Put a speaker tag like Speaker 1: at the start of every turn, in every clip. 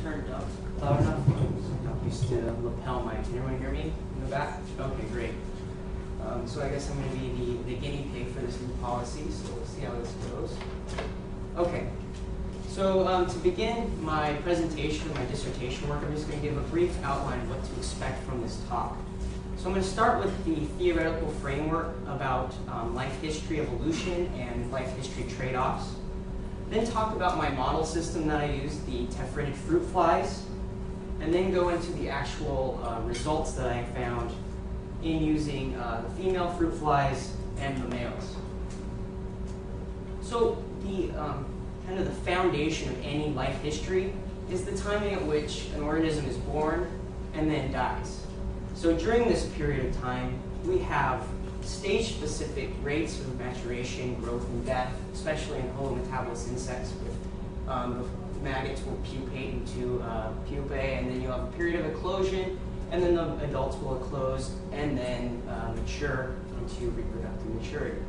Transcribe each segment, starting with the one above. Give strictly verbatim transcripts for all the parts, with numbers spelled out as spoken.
Speaker 1: turned up loud enough? I'm not used to the lapel mic. Can everyone hear me in the back? Okay, great. Um, so I guess I'm going to be the, the guinea pig for this new policy, so we'll see how this goes. Okay, so um, to begin my presentation, my dissertation work, I'm just going to give a brief outline of what to expect from this talk. So I'm going to start with the theoretical framework about um, life history evolution and life history trade-offs. Then talk about my model system that I use, the tephritid fruit flies, and then go into the actual uh, results that I found in using uh, the female fruit flies and the males. So the um, kind of the foundation of any life history is the timing at which an organism is born and then dies. So during this period of time, we have stage-specific rates of maturation, growth, and death, especially in holometabolous insects, with um, the maggots will pupate into uh, pupae, and then you'll have a period of eclosion, and then the adults will eclose and then uh, mature into reproductive maturity.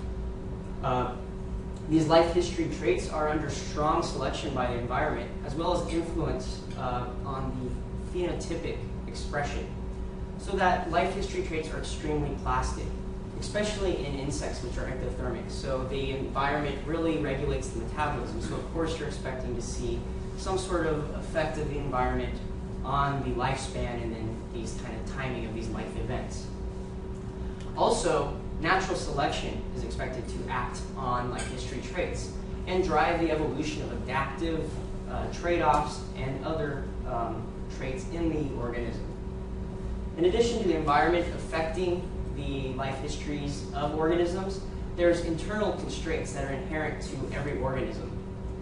Speaker 1: Uh, these life history traits are under strong selection by the environment, as well as influence uh, on the phenotypic expression, so that life history traits are extremely plastic, especially in insects, which are ectothermic. So the environment really regulates the metabolism. So of course you're expecting to see some sort of effect of the environment on the lifespan and then these kind of timing of these life events. Also, natural selection is expected to act on life history traits and drive the evolution of adaptive uh, trade-offs and other um, traits in the organism. In addition to the environment affecting the life histories of organisms, there's internal constraints that are inherent to every organism.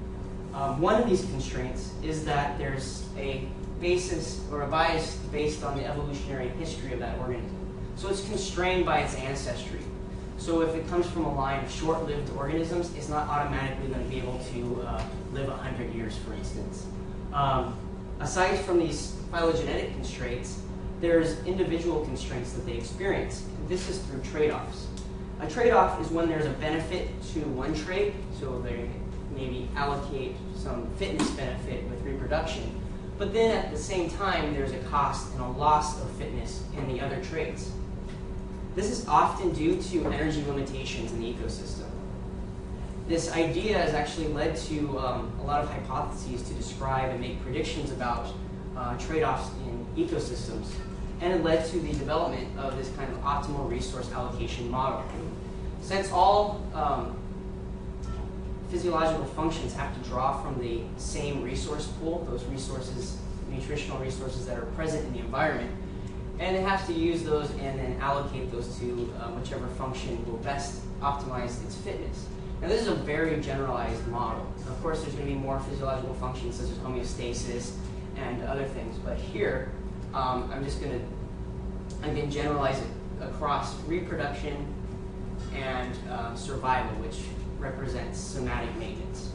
Speaker 1: Um, one of these constraints is that there's a basis or a bias based on the evolutionary history of that organism. So it's constrained by its ancestry. So if it comes from a line of short-lived organisms, it's not automatically going to be able to uh, live one hundred years, for instance. Um, aside from these phylogenetic constraints, there's individual constraints that they experience. This is through trade-offs. A trade-off is when there's a benefit to one trait, so they maybe allocate some fitness benefit with reproduction, but then at the same time there's a cost and a loss of fitness in the other traits. This is often due to energy limitations in the ecosystem. This idea has actually led to um, a lot of hypotheses to describe and make predictions about uh, trade-offs in ecosystems, and it led to the development of this kind of optimal resource allocation model. Since all um, physiological functions have to draw from the same resource pool, those resources, nutritional resources that are present in the environment, and it has to use those and then allocate those to uh, whichever function will best optimize its fitness. Now this is a very generalized model. Of course there's going to be more physiological functions such as homeostasis and other things, but here um, I'm just going to again generalize it across reproduction and uh, survival, which represents somatic maintenance.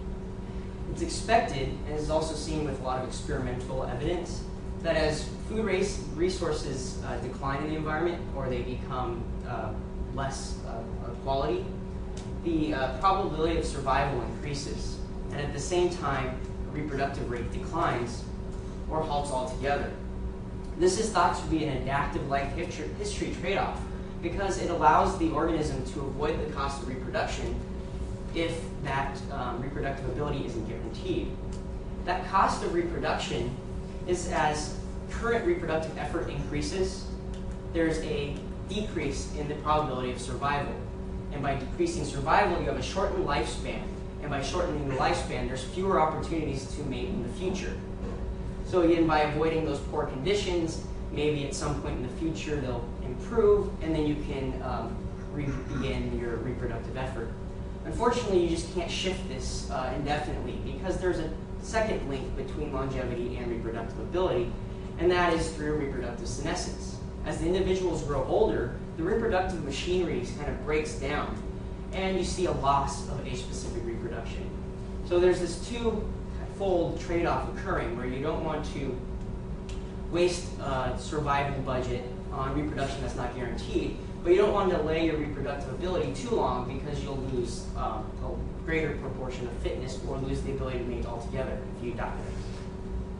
Speaker 1: It's expected, and is also seen with a lot of experimental evidence, that as food race resources uh, decline in the environment or they become uh, less uh, quality, the uh, probability of survival increases, and at the same time reproductive rate declines or halts altogether. This is thought to be an adaptive life history trade-off because it allows the organism to avoid the cost of reproduction if that um, reproductive ability isn't guaranteed. That cost of reproduction is as current reproductive effort increases, there's a decrease in the probability of survival. And by decreasing survival, you have a shortened lifespan. And by shortening the lifespan, there's fewer opportunities to mate in the future. So again, by avoiding those poor conditions, maybe at some point in the future they'll improve, and then you can um, re-begin your reproductive effort. Unfortunately, you just can't shift this uh, indefinitely because there's a second link between longevity and reproductive ability, and that is through reproductive senescence. As the individuals grow older, the reproductive machinery kind of breaks down, and you see a loss of age-specific reproduction. So there's this two-fold trade-off occurring where you don't want to waste uh, survival budget on reproduction that's not guaranteed, but you don't want to delay your reproductive ability too long because you'll lose um, a greater proportion of fitness or lose the ability to mate altogether if you die.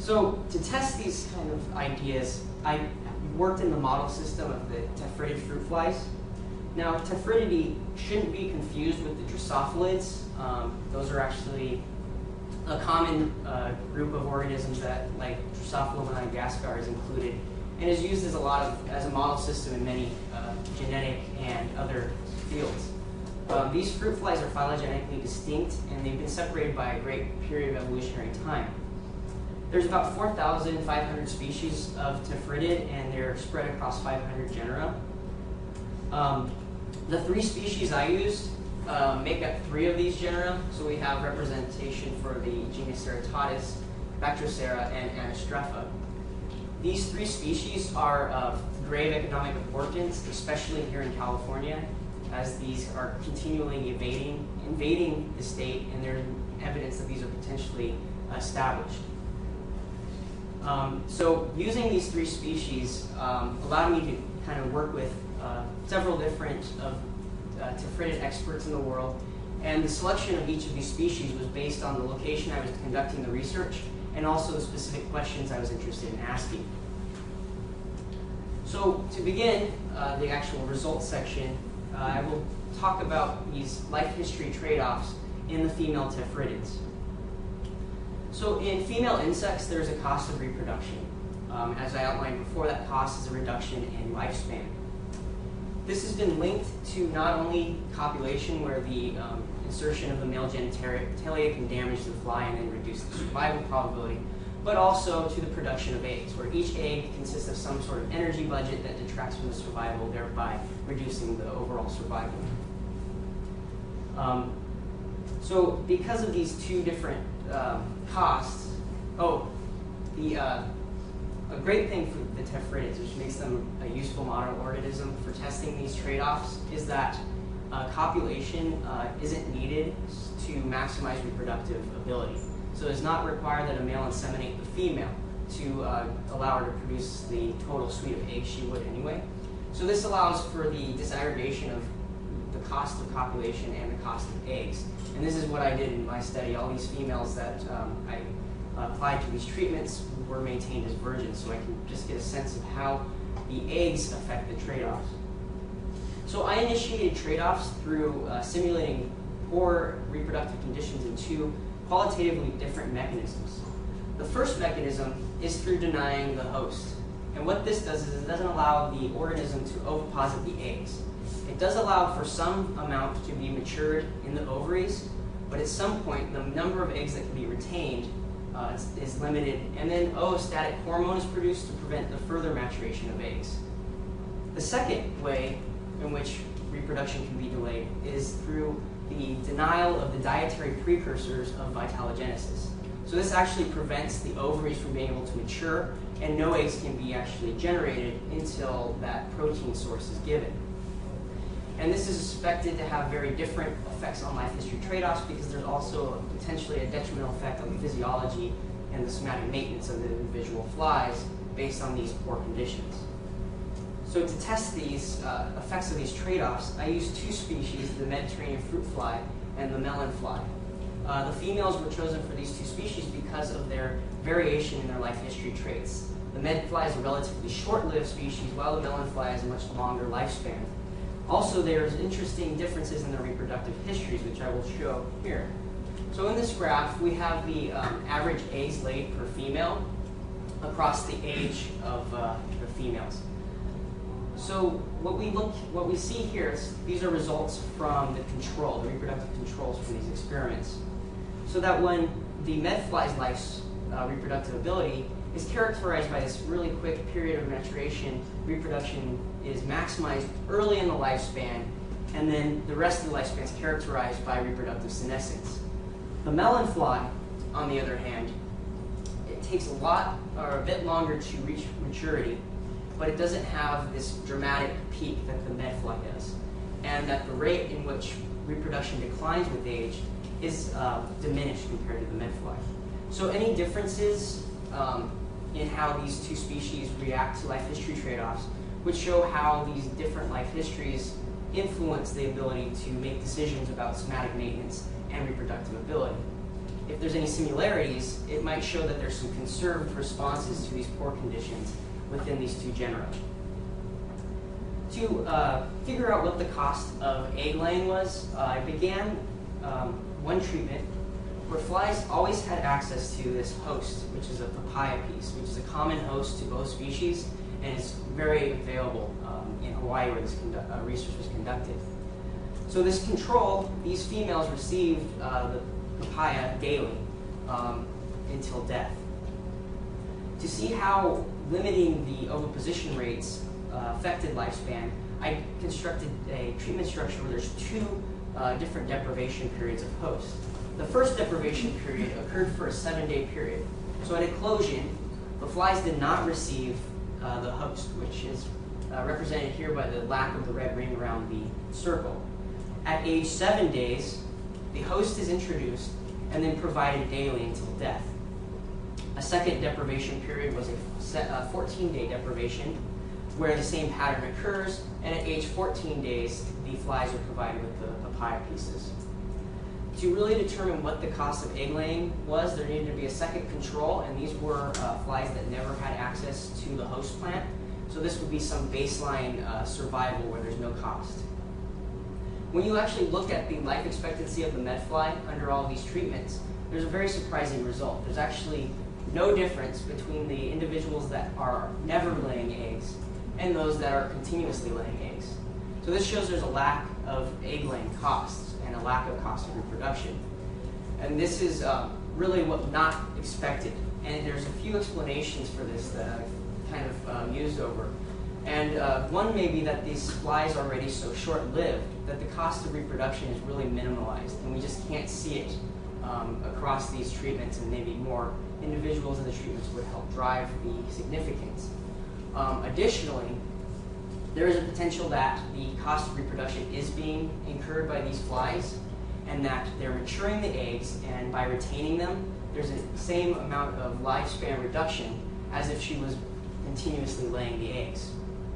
Speaker 1: So to test these kind of ideas, I worked in the model system of the tephritid fruit flies. Now, tephrididae shouldn't be confused with the Drosophilids. Um, those are actually a common uh, group of organisms that, like Drosophila madagascar, is included and is used as a lot of as a model system in many uh, genetic and other fields. Um, these fruit flies are phylogenetically distinct, and they've been separated by a great period of evolutionary time. There's about four thousand five hundred species of tephritid, and they're spread across five hundred genera. Um, the three species I used uh, make up three of these genera, so we have representation for the genus Ceratodus, Bactrocera, and Anastropha. These three species are of grave economic importance, especially here in California, as these are continually invading, invading the state, and there's evidence that these are potentially established. Um, so using these three species um, allowed me to kind of work with uh, several different of uh, tephritid experts in the world, and the selection of each of these species was based on the location I was conducting the research and also the specific questions I was interested in asking. So to begin uh, the actual results section, uh, I will talk about these life history trade-offs in the female tephridids. So in female insects, there's a cost of reproduction. Um, as I outlined before, that cost is a reduction in lifespan. This has been linked to not only copulation, where the um, insertion of the male genitalia can damage the fly and then reduce the survival probability, but also to the production of eggs, where each egg consists of some sort of energy budget that detracts from the survival, thereby reducing the overall survival. Um, so because of these two different um, costs, oh, the uh, a great thing for the tephridids, which makes them a useful model organism for testing these trade-offs, is that uh, copulation uh, isn't needed to maximize reproductive ability. So it's not required that a male inseminate the female to uh, allow her to produce the total suite of eggs she would anyway. So this allows for the disaggregation of the cost of copulation and the cost of eggs. And this is what I did in my study. All these females that um, I applied to these treatments were maintained as virgins, so I can just get a sense of how the eggs affect the trade-offs. So I initiated trade-offs through uh, simulating poor reproductive conditions in two qualitatively different mechanisms. The first mechanism is through denying the host. And what this does is it doesn't allow the organism to oviposit the eggs. It does allow for some amount to be matured in the ovaries, but at some point the number of eggs that can be retained uh, is, is limited, and then oostatic hormone is produced to prevent the further maturation of eggs. The second way in which reproduction can be delayed is through the denial of the dietary precursors of vitalogenesis. So this actually prevents the ovaries from being able to mature, and no eggs can be actually generated until that protein source is given. And this is expected to have very different effects on life history trade-offs, because there's also potentially a detrimental effect on the physiology and the somatic maintenance of the individual flies based on these poor conditions. So to test these uh, effects of these trade-offs, I used two species, the Mediterranean fruit fly and the melon fly. Uh, the females were chosen for these two species because of their variation in their life history traits. The med fly is a relatively short-lived species, while the melon fly has a much longer lifespan. Also, there's interesting differences in their reproductive histories, which I will show here. So in this graph, we have the um, average eggs laid per female across the age of uh, the females. So what we look, what we see here is these are results from the control, the reproductive controls from these experiments. So that when the medfly's life's uh, reproductive ability is characterized by this really quick period of maturation, reproduction is maximized early in the lifespan, and then the rest of the lifespan is characterized by reproductive senescence. The melon fly, on the other hand, it takes a lot or a bit longer to reach maturity, but it doesn't have this dramatic peak that the medfly does, and that the rate in which reproduction declines with age is uh, diminished compared to the medfly. So any differences um, in how these two species react to life history trade-offs would show how these different life histories influence the ability to make decisions about somatic maintenance and reproductive ability. if there's any similarities, it might show that there's some conserved responses to these poor conditions within these two genera. To uh, figure out what the cost of egg laying was, uh, I began um, one treatment where flies always had access to this host, which is a papaya piece, which is a common host to both species, and it's very available um, in Hawaii where this uh, research was conducted. So this control, these females received uh, the papaya daily um, until death. To see how limiting the oviposition rates uh, affected lifespan, I constructed a treatment structure where there's two uh, different deprivation periods of host. The first deprivation period occurred for a seven-day period. So at eclosion, the flies did not receive uh, the host, which is uh, represented here by the lack of the red ring around the circle. At age seven days, the host is introduced and then provided daily until death. A second deprivation period was a fourteen-day deprivation, where the same pattern occurs, and at age fourteen days, the flies are provided with the papaya pieces. To really determine what the cost of egg laying was, there needed to be a second control, and these were uh, flies that never had access to the host plant. So this would be some baseline uh, survival where there's no cost. When you actually look at the life expectancy of the medfly under all these treatments, there's a very surprising result. There's actually no difference between the individuals that are never laying eggs and those that are continuously laying eggs. So this shows there's a lack of egg laying costs and a lack of cost of reproduction. And this is uh, really what not expected. And there's a few explanations for this that I've kind of um, used over. And uh, one may be that these flies are already so short-lived that the cost of reproduction is really minimalized, and we just can't see it um, across these treatments, and maybe more individuals in the treatments would help drive the significance. Um, additionally, there is a potential that the cost of reproduction is being incurred by these flies, and that they're maturing the eggs, and by retaining them, there's the same amount of lifespan reduction as if she was continuously laying the eggs.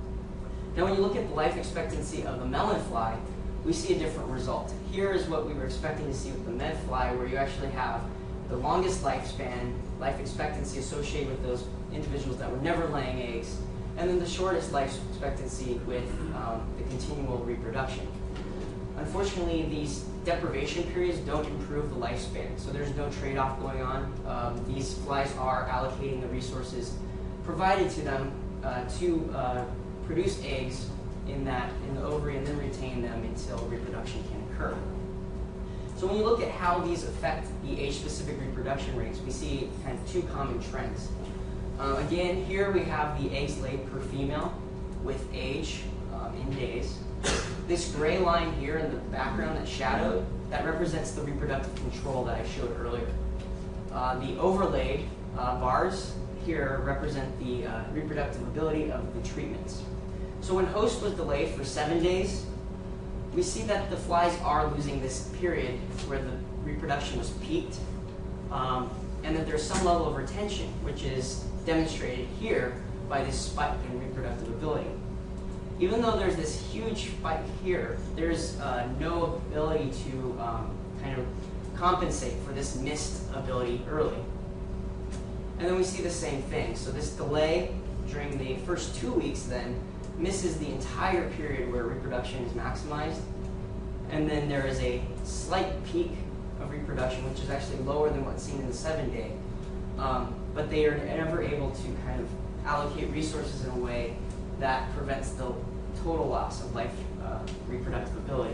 Speaker 1: Now when you look at the life expectancy of the melon fly, we see a different result. Here is what we were expecting to see with the med fly, where you actually have the longest lifespan, life expectancy associated with those individuals that were never laying eggs, and then the shortest life expectancy with um, the continual reproduction. Unfortunately, these deprivation periods don't improve the lifespan, so there's no trade-off going on. Um, these flies are allocating the resources provided to them uh, to uh, produce eggs in that in the ovary and then retain them until reproduction can occur. So when you look at how these affect the age-specific reproduction rates, we see kind of two common trends. Uh, again, here we have the eggs laid per female with age um, in days. This gray line here in the background that's shadowed, that represents the reproductive control that I showed earlier. Uh, the overlaid uh, bars here represent the uh, reproductive ability of the treatments. So when host was delayed for seven days, we see that the flies are losing this period where the reproduction was peaked, um, and that there's some level of retention, which is demonstrated here by this spike in reproductive ability. Even though there's this huge spike here, there's uh, no ability to um, kind of compensate for this missed ability early. And then we see the same thing. So this delay during the first two weeks then misses the entire period where reproduction is maximized. And then there is a slight peak of reproduction, which is actually lower than what's seen in the seven day. Um, but they are never able to kind of allocate resources in a way that prevents the total loss of life uh, reproductive ability.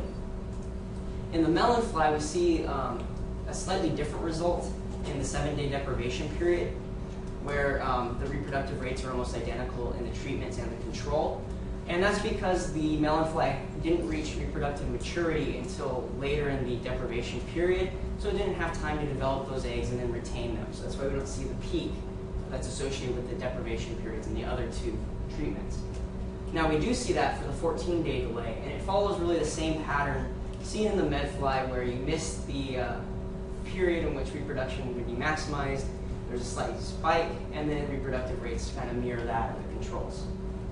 Speaker 1: In the melon fly, we see um, a slightly different result in the seven day deprivation period, where um, the reproductive rates are almost identical in the treatments and the control. And that's because the melon fly didn't reach reproductive maturity until later in the deprivation period, so it didn't have time to develop those eggs and then retain them. So that's why we don't see the peak that's associated with the deprivation periods in the other two treatments. Now we do see that for the fourteen day delay, and it follows really the same pattern seen in the med fly, where you miss the uh, period in which reproduction would be maximized, there's a slight spike, and then reproductive rates kind of mirror that of the controls.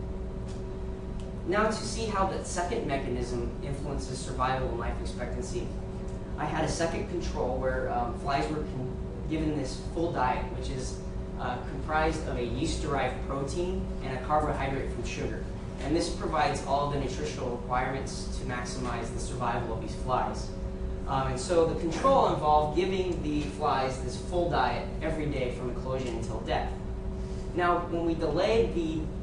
Speaker 1: Now to see how that second mechanism influences survival and life expectancy, I had a second control where um, flies were con given this full diet, which is uh, comprised of a yeast-derived protein and a carbohydrate from sugar. And this provides all the nutritional requirements to maximize the survival of these flies. Um, and so the control involved giving the flies this full diet every day from eclosion until death. Now, when we delayed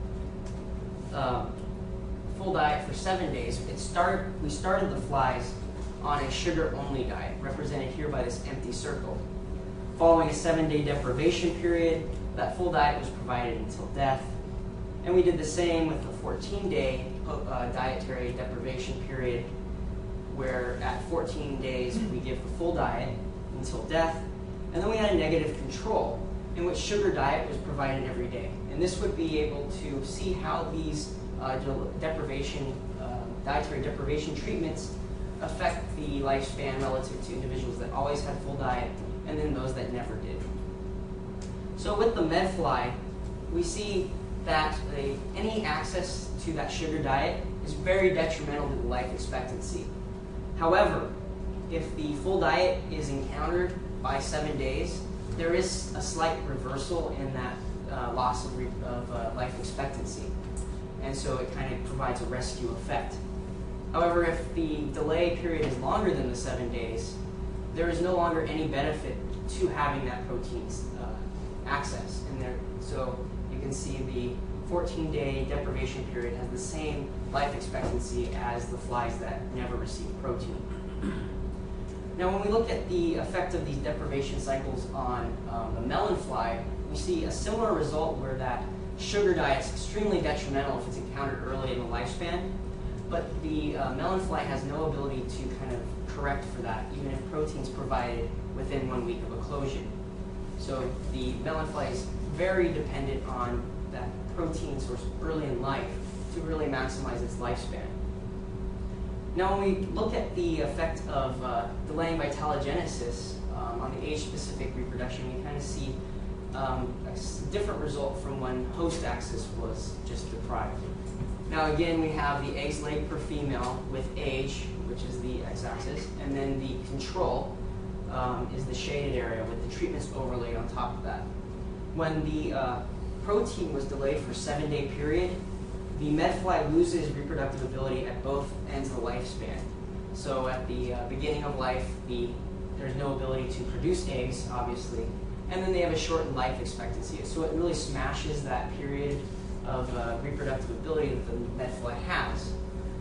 Speaker 1: the uh, full diet for seven days, it started, we started the flies on a sugar-only diet, represented here by this empty circle. Following a seven-day deprivation period, that full diet was provided until death. And we did the same with the fourteen-day uh, dietary deprivation period, where at fourteen days we give the full diet until death. And then we had a negative control, in which sugar diet was provided every day. And this would be able to see how these uh, deprivation, uh, dietary deprivation treatments affect the lifespan relative to individuals that always had full diet and then those that never did. So with the medfly, we see that the, any access to that sugar diet is very detrimental to the life expectancy. However, if the full diet is encountered by seven days, there is a slight reversal in that uh, loss of, re of uh, life expectancy. And so it kind of provides a rescue effect. However, if the delay period is longer than the seven days, there is no longer any benefit to having that protein's uh, access. And there, so you can see the fourteen-day deprivation period has the same life expectancy as the flies that never receive protein. Now, when we look at the effect of these deprivation cycles on um, the melon fly, we see a similar result where that sugar diet is extremely detrimental if it's encountered early in the lifespan, but the uh, melon fly has no ability to kind of correct for that, even if protein's provided within one week of eclosion. So the melon fly is very dependent on that protein source early in life to really maximize its lifespan. Now, when we look at the effect of uh, delaying vitellogenesis um, on the age-specific reproduction, we kind of see um, a different result from when host axis was just deprived. Now, again, we have the eggs laid per female with age, which is the x-axis, and then the control um, is the shaded area with the treatments overlaid on top of that. When the uh, protein was delayed for a seven-day period, the medfly loses reproductive ability at both ends of the lifespan. So at the uh, beginning of life, the, there's no ability to produce eggs, obviously, and then they have a shortened life expectancy. So it really smashes that period of uh, reproductive ability that the medfly has.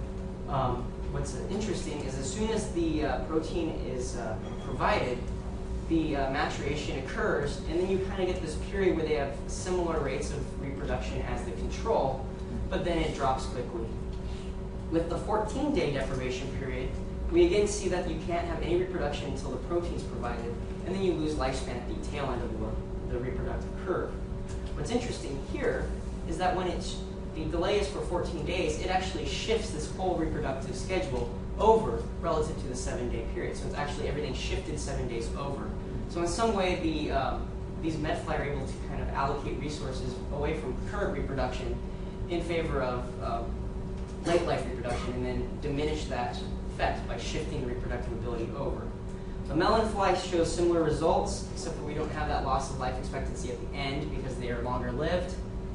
Speaker 1: Um, what's interesting is as soon as the uh, protein is uh, provided, the uh, maturation occurs, and then you kind of get this period where they have similar rates of reproduction as the control, but then it drops quickly. With the fourteen-day deprivation period, we again see that you can't have any reproduction until the protein is provided, and then you lose lifespan at the tail end of the, the reproductive curve. What's interesting here is that when it's, the delay is for fourteen days, it actually shifts this whole reproductive schedule over relative to the seven-day period. So it's actually everything shifted seven days over. So in some way, the, um, these medfly are able to kind of allocate resources away from current reproduction in favor of um, late life reproduction, and then diminish that effect by shifting the reproductive ability over. So melon fly shows similar results, except that we don't have that loss of life expectancy at the end because they are longer lived.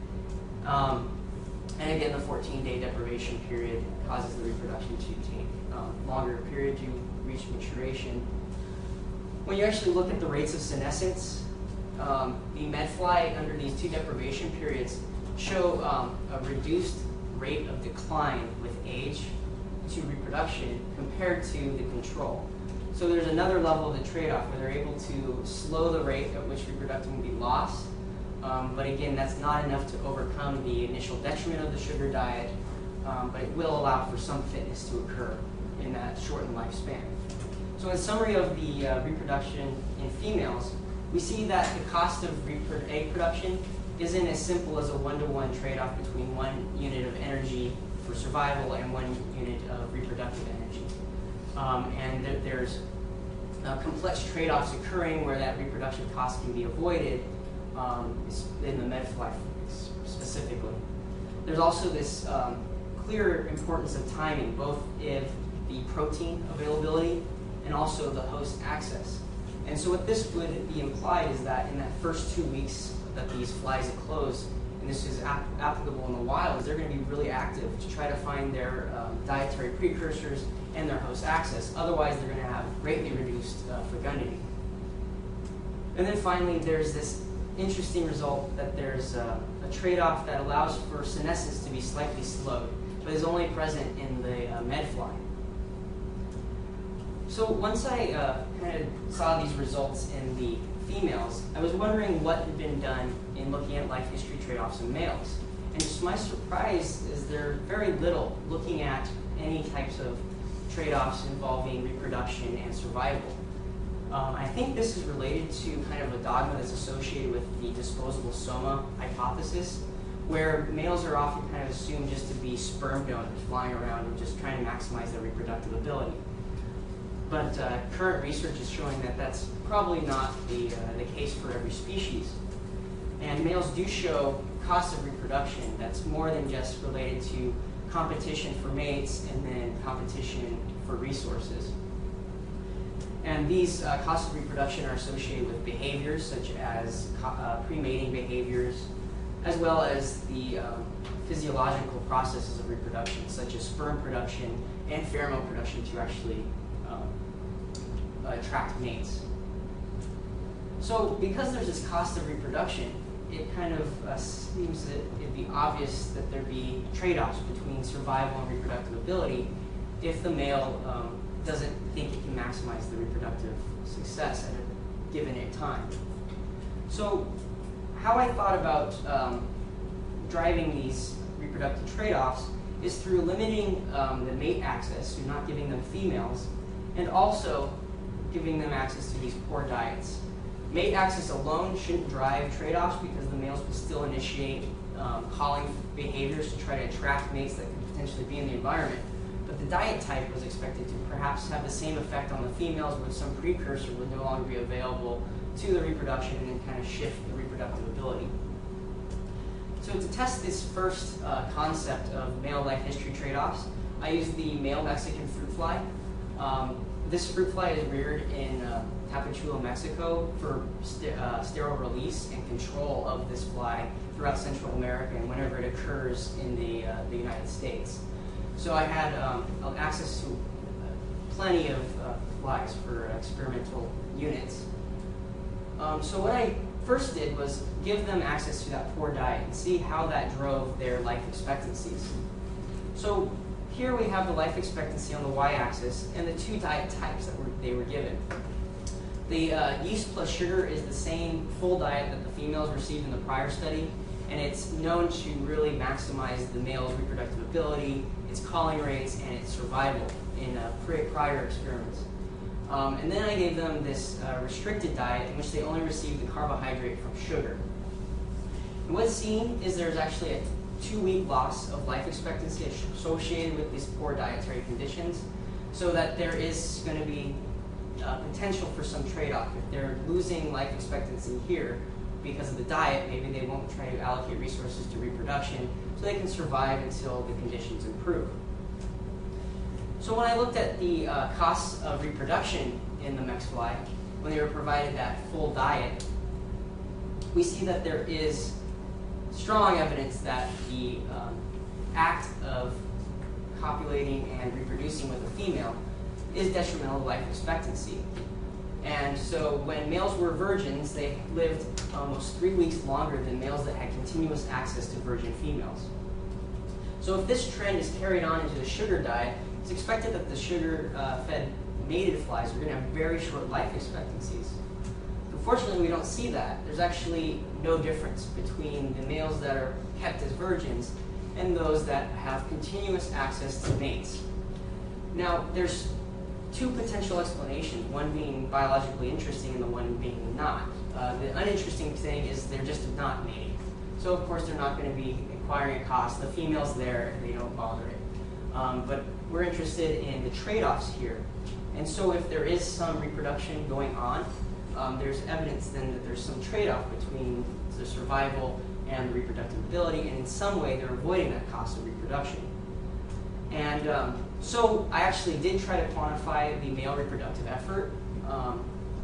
Speaker 1: Um, and again, the fourteen-day deprivation period causes the reproduction to take um, longer period to reach maturation. When you actually look at the rates of senescence, um, the medfly under these two deprivation periods show um, a reduced rate of decline with age to reproduction compared to the control. So there's another level of the trade-off where they're able to slow the rate at which reproduction will be lost. Um, but again, that's not enough to overcome the initial detriment of the sugar diet, um, but it will allow for some fitness to occur in that shortened lifespan. So in summary of the uh, reproduction in females, we see that the cost of egg production isn't as simple as a one-to-one trade-off between one unit of energy for survival and one unit of reproductive energy. Um, and th there's uh, complex trade-offs occurring where that reproduction cost can be avoided um, in the medfly specifically. There's also this um, clear importance of timing, both if the protein availability and also the host access. And so what this would be implied is that in that first two weeks that these flies close, and this is ap applicable in the wild, is they're going to be really active to try to find their um, dietary precursors and their host access. Otherwise, they're going to have greatly reduced uh, fecundity. And then finally, there's this interesting result that there's uh, a trade-off that allows for senescence to be slightly slowed, but is only present in the uh, medfly. So once I uh, kind of saw these results in the females, I was wondering what had been done in looking at life history trade-offs in males. And just my surprise is there very little looking at any types of trade-offs involving reproduction and survival. Um, I think this is related to kind of a dogma that's associated with the disposable soma hypothesis, where males are often kind of assumed just to be sperm donors flying around and just trying to maximize their reproductive ability. But uh, current research is showing that that's probably not the, uh, the case for every species. And males do show costs of reproduction that's more than just related to competition for mates and then competition for resources. And these uh, costs of reproduction are associated with behaviors such as uh, pre-mating behaviors, as well as the um, physiological processes of reproduction, such as sperm production and pheromone production to actually um, attract mates. So because there's this cost of reproduction, it kind of uh, seems that it'd be obvious that there'd be trade-offs between survival and reproductive ability if the male um, doesn't think it can maximize the reproductive success at a given time. So how I thought about um, driving these reproductive trade-offs is through limiting um, the mate access, so not giving them females, and also giving them access to these poor diets. Mate access alone shouldn't drive trade-offs because the males will still initiate um, calling behaviors to try to attract mates that could potentially be in the environment. But the diet type was expected to perhaps have the same effect on the females, where some precursor would no longer be available to the reproduction and then kind of shift the reproductive ability. So to test this first uh, concept of male life history trade-offs, I used the male Mexican fruit fly. Um, this fruit fly is reared in uh, Tapachula, Mexico for st uh, sterile release and control of this fly throughout Central America and whenever it occurs in the, uh, the United States. So I had um, access to plenty of uh, flies for experimental units. Um, so what I first did was give them access to that poor diet and see how that drove their life expectancies. So here we have the life expectancy on the y-axis and the two diet types that were, they were given. The uh, yeast plus sugar is the same full diet that the females received in the prior study, and it's known to really maximize the male's reproductive ability, its calling rates, and its survival in uh, prior experiments. Um, and then I gave them this uh, restricted diet in which they only received the carbohydrate from sugar. And what's seen is there's actually a two-week loss of life expectancy associated with these poor dietary conditions, so that there is going to be uh, potential for some trade-off. If they're losing life expectancy here because of the diet, maybe they won't try to allocate resources to reproduction so they can survive until the conditions improve. So when I looked at the uh, costs of reproduction in the Mexfly, when they were provided that full diet, we see that there is strong evidence that the um, act of copulating and reproducing with a female is detrimental to life expectancy. And so when males were virgins, they lived almost three weeks longer than males that had continuous access to virgin females. So if this trend is carried on into the sugar diet, it's expected that the sugar-fed uh, mated flies are going to have very short life expectancies. Unfortunately, we don't see that. There's actually no difference between the males that are kept as virgins and those that have continuous access to mates. Now, there's two potential explanations, one being biologically interesting and the one being not. Uh, the uninteresting thing is they're just not mating. So of course they're not going to be acquiring a cost. The female's there, they don't bother it. Um, but we're interested in the trade-offs here. And so if there is some reproduction going on, um, there's evidence then that there's some trade-off between the survival and the reproductive ability, and in some way they're avoiding that cost of reproduction. And um, so I actually did try to quantify the male reproductive effort. Um,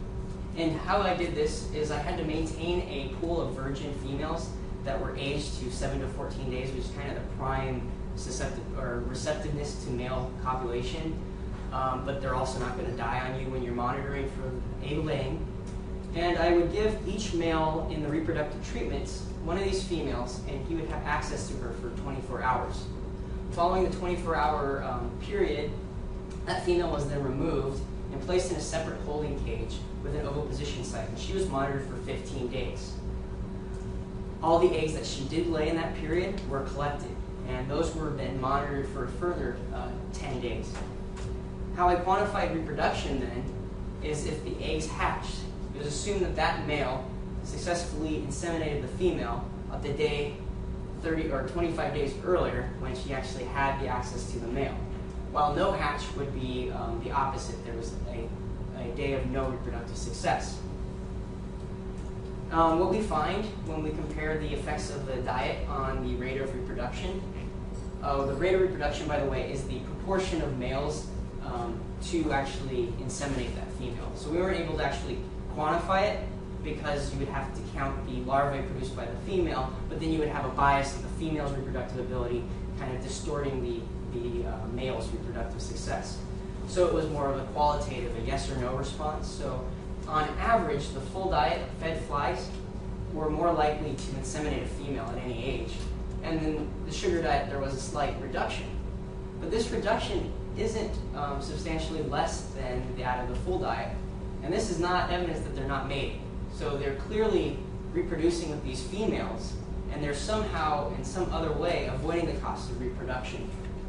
Speaker 1: And how I did this is I had to maintain a pool of virgin females that were aged to seven to fourteen days, which is kind of the prime susceptive or receptiveness to male copulation. Um, but they're also not going to die on you when you're monitoring for egg laying. And I would give each male in the reproductive treatments one of these females, and he would have access to her for twenty-four hours. Following the twenty-four hour um, period, that female was then removed and placed in a separate holding cage with an oviposition site, and she was monitored for fifteen days. All the eggs that she did lay in that period were collected, and those were then monitored for a further uh, ten days. How I quantified reproduction then is if the eggs hatched, it was assumed that that male successfully inseminated the female at the day thirty or twenty-five days earlier when she actually had the access to the male. While no hatch would be um, the opposite. There was a, a day of no reproductive success. Um, what we find when we compare the effects of the diet on the rate of reproduction, oh, the rate of reproduction, by the way, is the proportion of males um, to actually inseminate that female. So we weren't able to actually quantify it because you would have to count the larvae produced by the female, but then you would have a bias of the female's reproductive ability kind of distorting the, the uh, male's reproductive success. So it was more of a qualitative, a yes or no response. So on average, the full diet of fed flies were more likely to inseminate a female at any age. And then the sugar diet, there was a slight reduction. But this reduction isn't um, substantially less than that of the full diet. And this is not evidence that they're not mating. So they're clearly reproducing with these females, and they're somehow, in some other way, avoiding the cost of reproduction.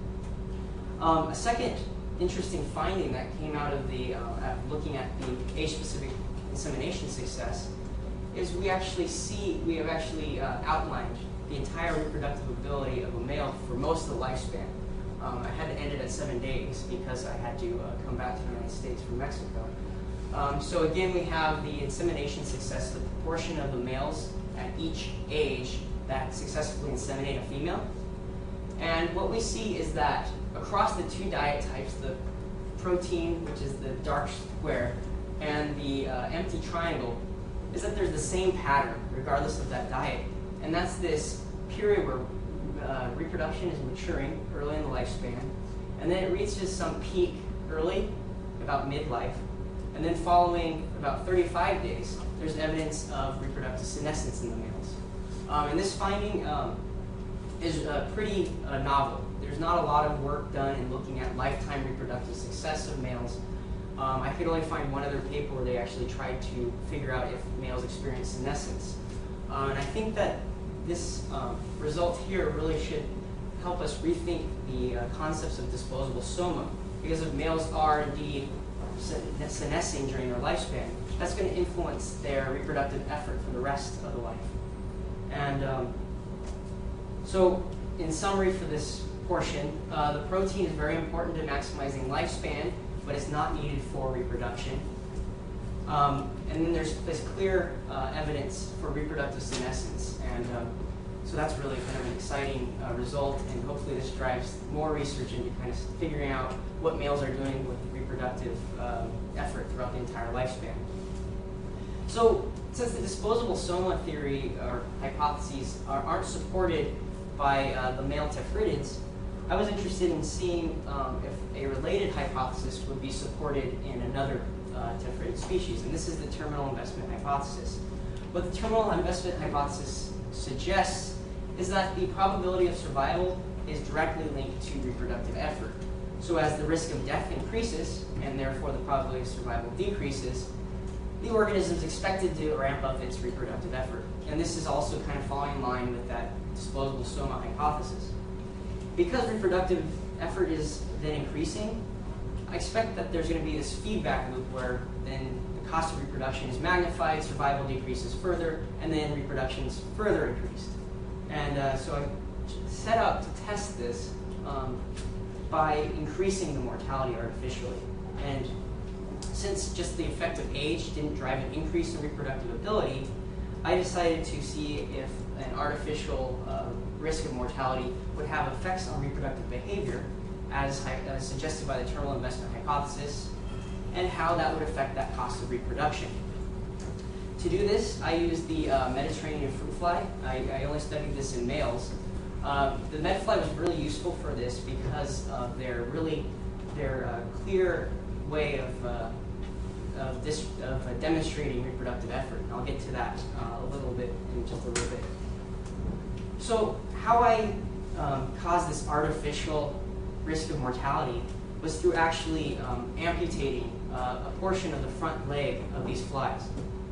Speaker 1: Um, a second interesting finding that came out of the uh, looking at the age-specific insemination success is we actually see, we have actually uh, outlined the entire reproductive ability of a male for most of the lifespan. Um, I had to end it at seven days because I had to uh, come back to the United States from Mexico. Um, so again, we have the insemination success, the proportion of the males at each age that successfully inseminate a female. And what we see is that across the two diet types, the protein, which is the dark square, and the uh, empty triangle, is that there's the same pattern regardless of that diet. And that's this period where uh, reproduction is maturing early in the lifespan, and then it reaches some peak early, about midlife, and then following about thirty-five days, there's evidence of reproductive senescence in the males. Um, and this finding um, is uh, pretty uh, novel. There's not a lot of work done in looking at lifetime reproductive success of males. Um, I could only find one other paper where they actually tried to figure out if males experience senescence. Uh, and I think that this um, result here really should help us rethink the uh, concepts of disposable soma. Because if males are indeed senescing during their lifespan, that's going to influence their reproductive effort for the rest of the life. And um, so, in summary for this portion, uh, the protein is very important to maximizing lifespan, but it's not needed for reproduction. Um, and then there's, there's clear uh, evidence for reproductive senescence. And um, so that's really kind of an exciting uh, result, and hopefully this drives more research into kind of figuring out what males are doing with reproductive um, effort throughout the entire lifespan. So since the disposable soma theory or hypotheses are, aren't supported by uh, the male tephridids, I was interested in seeing um, if a related hypothesis would be supported in another uh, tephrid species, and this is the terminal investment hypothesis. What the terminal investment hypothesis suggests is that the probability of survival is directly linked to reproductive effort. So as the risk of death increases, and therefore the probability of survival decreases, the organism is expected to ramp up its reproductive effort. And this is also kind of falling in line with that disposable soma hypothesis. Because reproductive effort is then increasing, I expect that there's going to be this feedback loop where then the cost of reproduction is magnified, survival decreases further, and then reproduction is further increased. And uh, so I set out to test this um, by increasing the mortality artificially. And since just the effect of age didn't drive an increase in reproductive ability, I decided to see if an artificial uh, risk of mortality would have effects on reproductive behavior, as, as suggested by the terminal investment hypothesis, and how that would affect that cost of reproduction. To do this, I used the uh, Mediterranean fruit fly. I, I only studied this in males. Uh, the Medfly was really useful for this because of their really their uh, clear way of, uh, of, this, of uh, demonstrating reproductive effort. And I'll get to that uh, a little bit in just a little bit. So how I um, caused this artificial risk of mortality was through actually um, amputating uh, a portion of the front leg of these flies.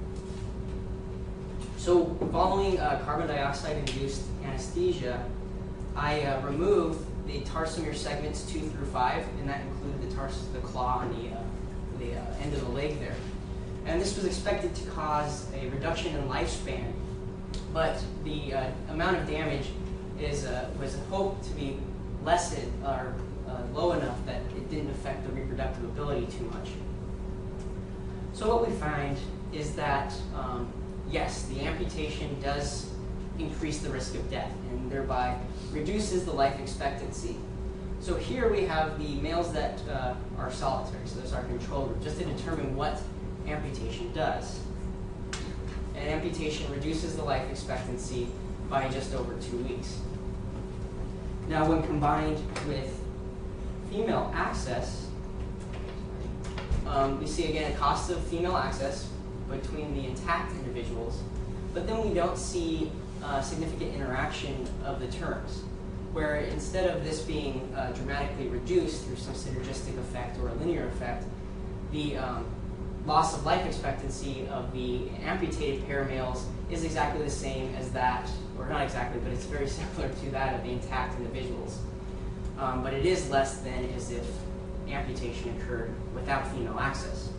Speaker 1: So following uh, carbon dioxide-induced anesthesia, I uh, removed the tarsomere segments two through five, and that included the, tars the claw on the, uh, the uh, end of the leg there. And this was expected to cause a reduction in lifespan, but the uh, amount of damage is, uh, was hoped to be lessened or uh, low enough that it didn't affect the reproductive ability too much. So what we find is that um, yes, the amputation does increase the risk of death and thereby reduces the life expectancy. So here we have the males that uh, are solitary, so there's our control group, just to determine what amputation does. And amputation reduces the life expectancy by just over two weeks. Now when combined with female access, um, we see again a cost of female access between the intact individuals, but then we don't see uh, significant interaction of the terms, where instead of this being uh, dramatically reduced through some synergistic effect or a linear effect, the um, loss of life expectancy of the amputated pair males is exactly the same as that, or not exactly, but it's very similar to that of the intact individuals. Um, but it is less than as if amputation occurred without female access.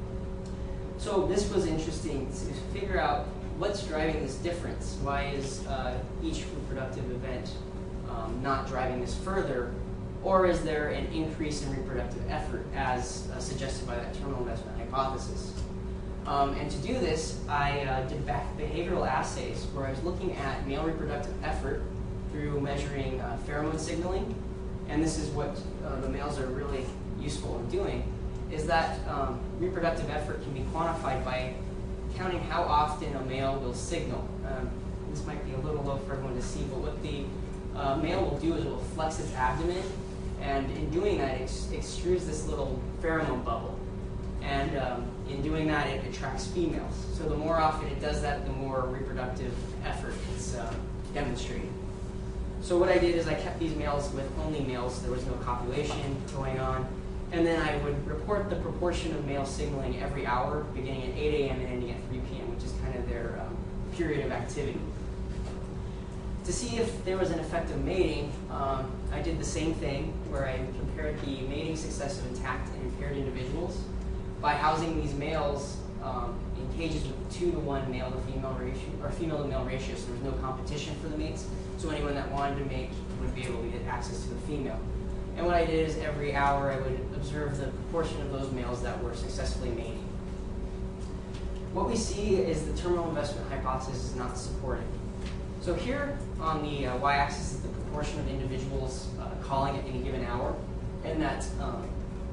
Speaker 1: So this was interesting to figure out what's driving this difference. Why is uh, each reproductive event um, not driving this further? Or is there an increase in reproductive effort as uh, suggested by that terminal investment hypothesis? Um, and to do this, I uh, did back behavioral assays where I was looking at male reproductive effort through measuring uh, pheromone signaling. And this is what uh, the males are really useful in doing, is that um, reproductive effort can be quantified by counting how often a male will signal. Um, this might be a little low for everyone to see, but what the uh, male will do is it will flex its abdomen, and in doing that, it extrudes this little pheromone bubble. And um, in doing that, it attracts females. So the more often it does that, the more reproductive effort is uh, demonstrated. So what I did is I kept these males with only males. There was no copulation going on. And then I would report the proportion of male signaling every hour, beginning at eight A M and ending at three P M, which is kind of their um, period of activity. To see if there was an effect of mating, um, I did the same thing, where I compared the mating success of intact and impaired individuals by housing these males um, in cages with two to one male to female ratio, or female to male ratio, so there was no competition for the mates. So anyone that wanted to mate would be able to get access to the female. And what I did is every hour I would observe the proportion of those males that were successfully mating. What we see is the terminal investment hypothesis is not supported. So here on the uh, y-axis is the proportion of individuals uh, calling at any given hour, and that um,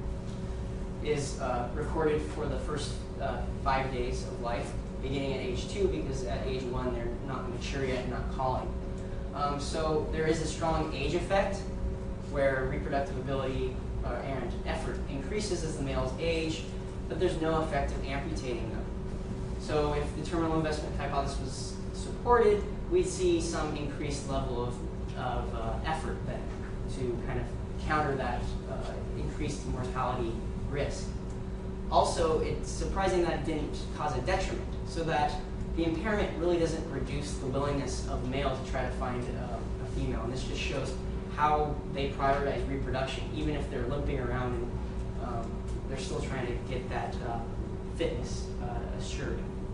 Speaker 1: is uh, recorded for the first uh, five days of life, beginning at age two, because at age one they're not mature yet and not calling. Um, so there is a strong age effect, where reproductive ability uh, and effort increases as the males age, but there's no effect of amputating them. So if the terminal investment hypothesis was supported, we'd see some increased level of, of uh, effort then to kind of counter that uh, increased mortality risk. Also, it's surprising that it didn't cause a detriment, so that the impairment really doesn't reduce the willingness of the male to try to find uh, a female, and this just shows how they prioritize reproduction, even if they're limping around and um, they're still trying to get that uh, fitness uh, assured.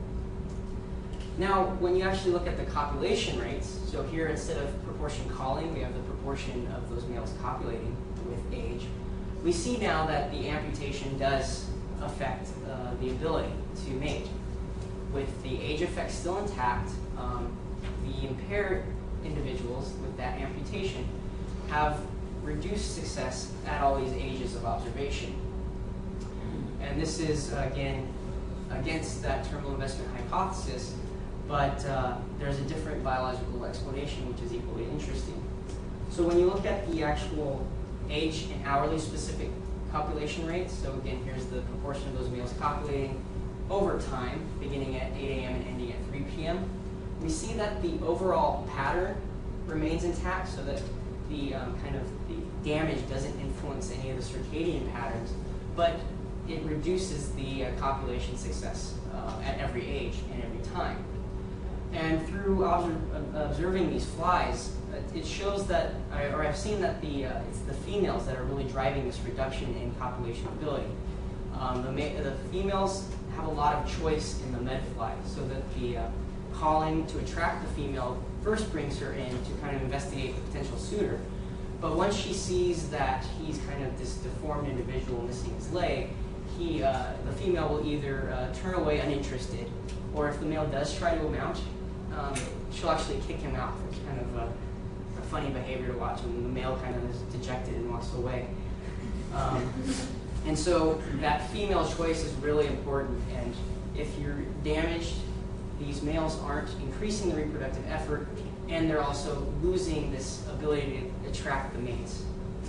Speaker 1: Now, when you actually look at the copulation rates, so here instead of proportion calling, we have the proportion of those males copulating with age, we see now that the amputation does affect uh, the ability to mate. With the age effect still intact, um, the impaired individuals with that amputation have reduced success at all these ages of observation. And this is, again, against that terminal investment hypothesis, but uh, there's a different biological explanation which is equally interesting. So when you look at the actual age and hourly specific copulation rates, so again, here's the proportion of those males copulating over time, beginning at eight A M and ending at three P M, we see that the overall pattern remains intact, so that the um, kind of the damage doesn't influence any of the circadian patterns, but it reduces the uh, copulation success uh, at every age and every time. And through observ observing these flies, uh, it shows that, or I've seen that the uh, it's the females that are really driving this reduction in copulation ability. Um, the, ma the females have a lot of choice in the medfly, so that the uh, calling to attract the female first brings her in to kind of investigate the potential suitor. But once she sees that he's kind of this deformed individual missing his leg, he, uh, the female will either uh, turn away uninterested, or if the male does try to mount, um, she'll actually kick him out. It's kind of a, a funny behavior to watch, and the male kind of is dejected and walks away. Um, and so that female choice is really important, and if you're damaged, these males aren't increasing the reproductive effort, and they're also losing this ability to attract the mates.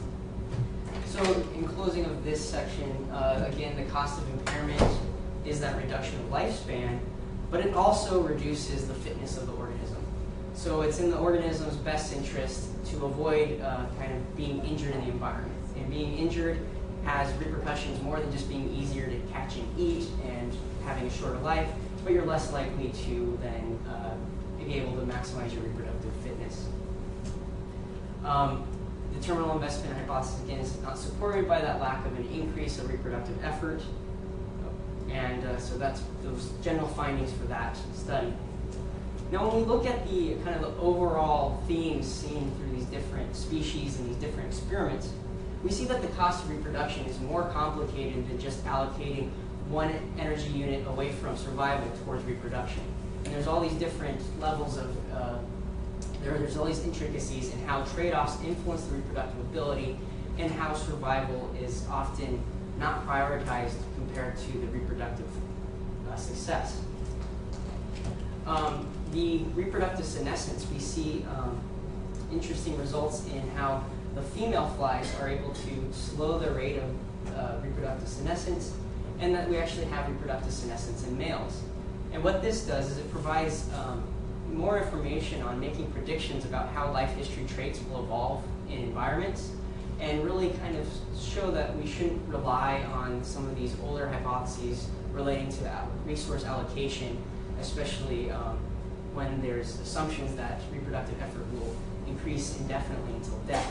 Speaker 1: So in closing of this section, uh, again, the cost of impairment is that reduction of lifespan, but it also reduces the fitness of the organism. So it's in the organism's best interest to avoid uh, kind of being injured in the environment. And being injured has repercussions more than just being easier to catch and eat and having a shorter life, but you're less likely to then uh, be able to maximize your reproductive fitness. Um, the terminal investment hypothesis, again, is not supported by that lack of an increase of reproductive effort, and uh, so that's those general findings for that study. Now, when we look at the kind of the overall themes seen through these different species and these different experiments, we see that the cost of reproduction is more complicated than just allocating one energy unit away from survival towards reproduction. And there's all these different levels of, uh, there, there's all these intricacies in how trade-offs influence the reproductive ability and how survival is often not prioritized compared to the reproductive uh, success. Um, the reproductive senescence, we see um, interesting results in how the female flies are able to slow the rate of uh, reproductive senescence, and that we actually have reproductive senescence in males. And what this does is it provides um, more information on making predictions about how life history traits will evolve in environments, and really kind of show that we shouldn't rely on some of these older hypotheses relating to resource allocation, especially um, when there's assumptions that reproductive effort will increase indefinitely until death.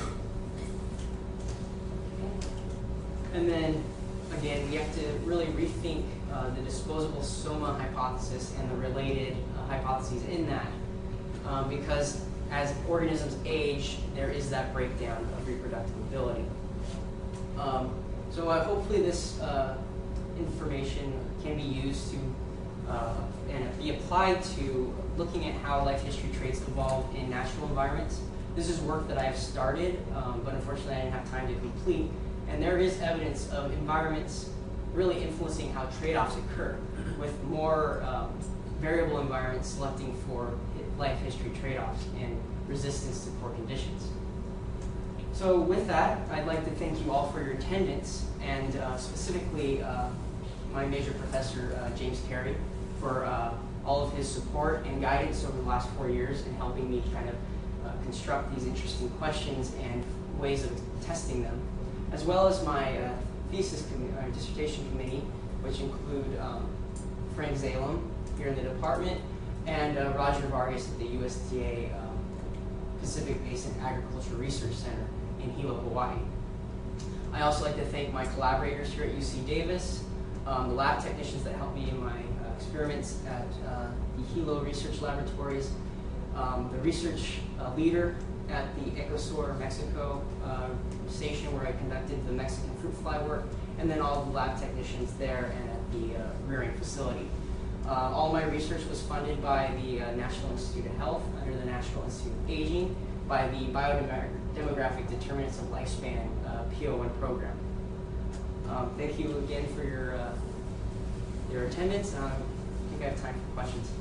Speaker 1: And then, again, we have to really rethink uh, the disposable soma hypothesis and the related uh, hypotheses in that, um, because as organisms age, there is that breakdown of reproductive ability. Um, so uh, hopefully this uh, information can be used to uh, and be applied to looking at how life history traits evolve in natural environments. This is work that I have started, um, but unfortunately I didn't have time to complete. And there is evidence of environments really influencing how trade-offs occur, with more um, variable environments selecting for life history trade-offs and resistance to poor conditions. So with that, I'd like to thank you all for your attendance, and uh, specifically uh, my major professor, uh, James Carey, for uh, all of his support and guidance over the last four years in helping me kind of uh, construct these interesting questions and ways of testing them, as well as my uh, thesis com uh, dissertation committee, which include um, Frank Zalem here in the department, and uh, Roger Vargas at the U S D A um, Pacific Basin Agriculture Research Center in Hilo, Hawaii. I also like to thank my collaborators here at U C Davis, um, the lab technicians that helped me in my uh, experiments at uh, the Hilo Research Laboratories, um, the research uh, leader at the Ecosur, Mexico uh, station where I conducted the Mexican fruit fly work, and then all the lab technicians there and at the uh, rearing facility. Uh, all my research was funded by the uh, National Institute of Health under the National Institute of Aging, by the Biodemographic Determinants of Lifespan uh, P O one program. Um, thank you again for your uh, their attendance. Um, I think I have time for questions.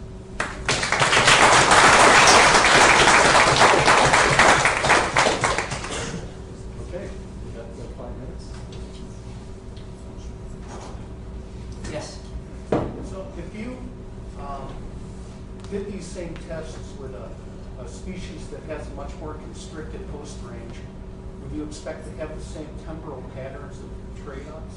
Speaker 2: Okay, we got uh, five minutes.
Speaker 1: Yes.
Speaker 3: So if you um, did these same tests with a, a species that has a much more constricted host range, would you expect to have the same temporal patterns of trade-offs?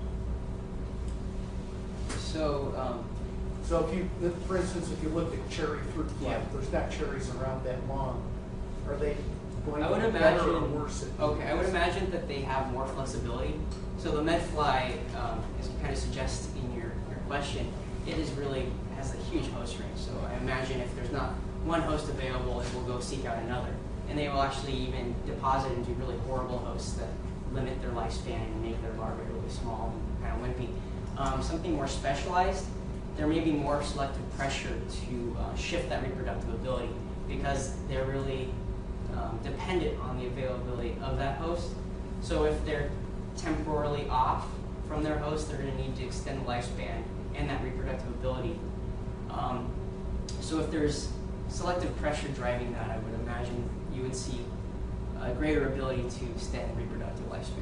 Speaker 1: So, um,
Speaker 3: So if you, if, for instance, if you looked at cherry fruit fly,
Speaker 1: Yeah.
Speaker 3: there's not cherries around that long. Are they going
Speaker 1: I
Speaker 3: to
Speaker 1: would
Speaker 3: be better or
Speaker 1: imagine.
Speaker 3: worse at
Speaker 1: Okay, I would imagine that they have more flexibility. So the medfly, um, as you kind of suggest in your, your question, it is really has a huge host range. So I imagine if there's not one host available, it will go seek out another, and they will actually even deposit into really horrible hosts that limit their lifespan and make their larvae really small and kind of wimpy. Um, something more specialized, there may be more selective pressure to uh, shift that reproductive ability because they're really um, dependent on the availability of that host. So if they're temporarily off from their host, they're going to need to extend the lifespan and that reproductive ability. Um, so if there's selective pressure driving that, I would imagine you would see a greater ability to extend reproductive lifespan.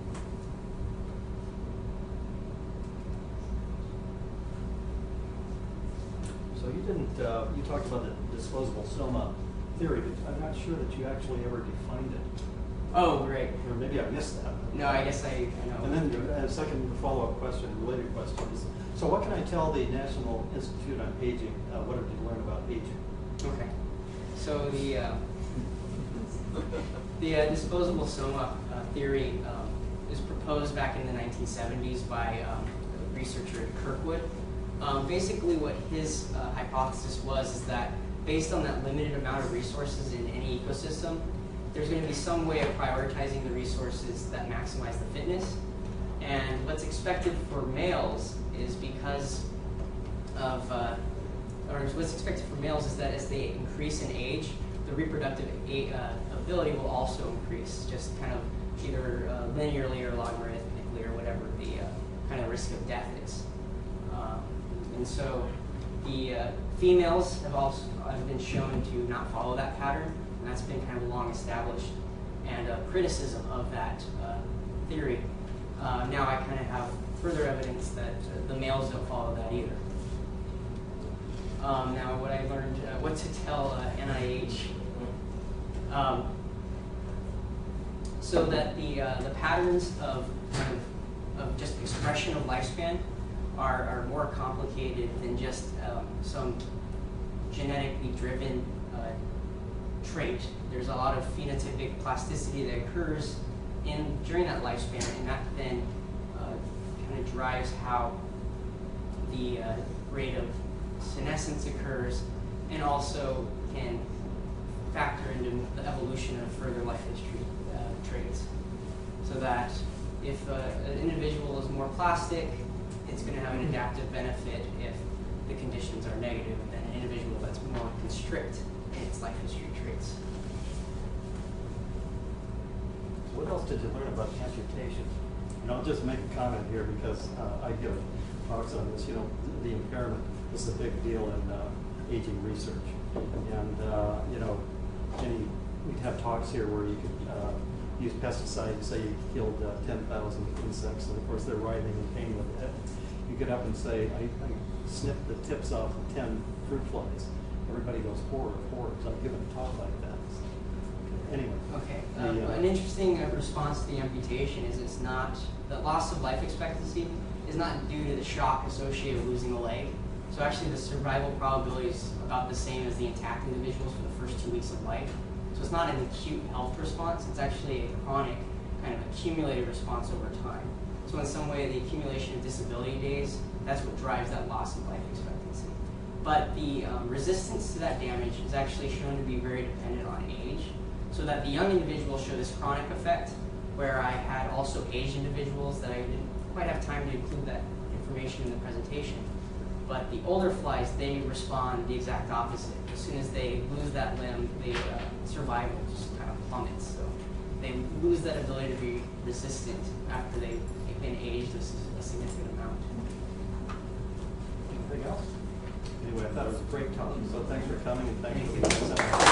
Speaker 2: So you didn't, uh, you talked about the disposable soma theory, but I'm not sure that you actually ever defined it.
Speaker 1: Oh, great.
Speaker 2: Or maybe I missed that.
Speaker 1: No, I guess I, I know.
Speaker 2: And then a second follow-up question, related question is, so what can I tell the National Institute on Aging? Uh, what have you learned about aging?
Speaker 1: Okay. So the uh, the uh, disposable soma uh, theory um, was proposed back in the nineteen seventies by um, a researcher at Kirkwood. Um, basically, what his uh, hypothesis was is that based on that limited amount of resources in any ecosystem, there's going to be some way of prioritizing the resources that maximize the fitness. And what's expected for males is because of, uh, or what's expected for males is that as they increase in age, the reproductive a uh, ability will also increase, just kind of either uh, linearly or logarithmically or whatever the uh, kind of risk of death is. Um, and so the uh, females have also have been shown to not follow that pattern, and that's been kind of long established. And uh, criticism of that uh, theory, uh, now I kind of have further evidence that uh, the males don't follow that either. Um, now, what I learned, uh, what to tell uh, N I H, um, so that the uh, the patterns of kind of, of just expression of lifespan are, are more complicated than just um, some genetically driven uh, trait. There's a lot of phenotypic plasticity that occurs in during that lifespan, and that then uh, kind of drives how the uh, rate of senescence occurs, and also can factor into the evolution of further life history uh, traits. So that if uh, an individual is more plastic, it's going to have an adaptive benefit if the conditions are negative than an individual that's more constrict in its life history traits.
Speaker 2: What else did you learn about amputation? And I'll just make a comment here because uh, I give talks on this. You know, the impairment is a big deal in uh, aging research. And, uh, you know, any, we'd have talks here where you could uh, use pesticides, say you killed uh, ten thousand insects, and of course they're writhing in pain with it. You get up and say, I, I snipped the tips off of ten fruit flies. Everybody goes, horror, horror. So I've given a talk like that. Anyway.
Speaker 1: Okay.
Speaker 2: The,
Speaker 1: Um,
Speaker 2: uh,
Speaker 1: an interesting uh, response to the amputation is it's not, the loss of life expectancy is not due to the shock associated with losing a leg. So actually the survival probability is about the same as the intact individuals for the first two weeks of life. So it's not an acute health response, it's actually a chronic kind of accumulated response over time. So in some way the accumulation of disability days, that's what drives that loss of life expectancy. But the um, resistance to that damage is actually shown to be very dependent on age. So that the young individuals show this chronic effect, where I had also aged individuals that I didn't quite have time to include that information in the presentation. But the older flies, they respond the exact opposite. As soon as they lose that limb, the uh, survival just kind of plummets. So they lose that ability to be resistant after they've been aged a significant amount.
Speaker 2: anything else? Anyway, I thought it was a great talk, so thanks for coming and thanks
Speaker 1: Thank
Speaker 2: for
Speaker 1: you.
Speaker 2: being so.